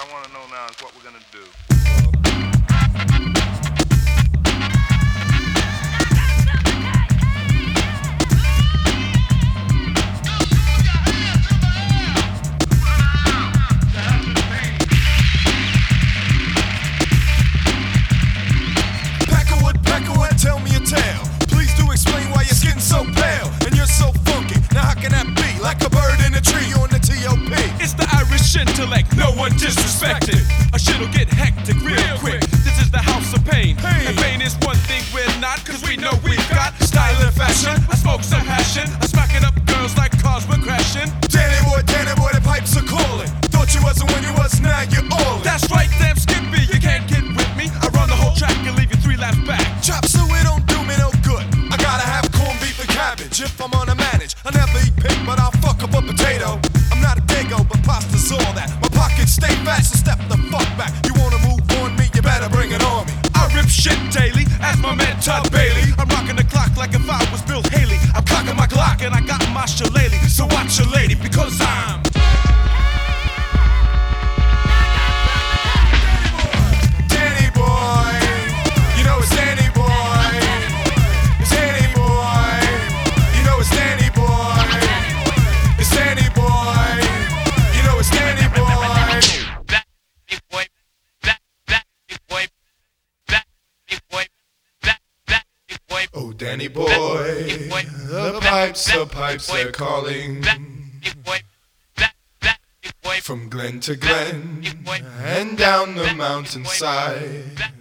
I want to know now is what we're gonna do. Peckerwood, tell me a tale. Please do explain why your skin's so pale and you're so funky. Now how can that be? Like a bird in a tree on the T.O.P. It's the Irish intellect, no one disrespected. A shit'll get hectic real quick. This is the house of pain. And pain is one thing we're not, cause we know we've got style and fashion. I smoke some passion, I smack it up girls like cars we're crashing. Danny boy, the pipes are calling. Thought you wasn't when you was, now you're all in. That's right, damn Skippy, you can't get with me. I run the whole track and leave you 3 laps back. Chop suey don't do me no good. I gotta have corned beef and cabbage if I'm on a manage. I never eat pig, but I'll fuck up a potato. I'm not a dago, but pasta's all that. My pockets stay fat, so step the fuck back. You wanna move on me, you better bring it on me. I rip shit daily, as my man Todd Bailey. I'm rocking the clock like if I was Bill Haley. I'm cocking my Glock and I got my shillelagh. So watch your lady, because I'm Danny boy. You know it's Danny boy. It's Danny boy. You know it's Danny boy. It's Danny boy. You know it's Danny boy. Oh, Danny boy, the pipes are calling. From glen to glen and down the mountainside.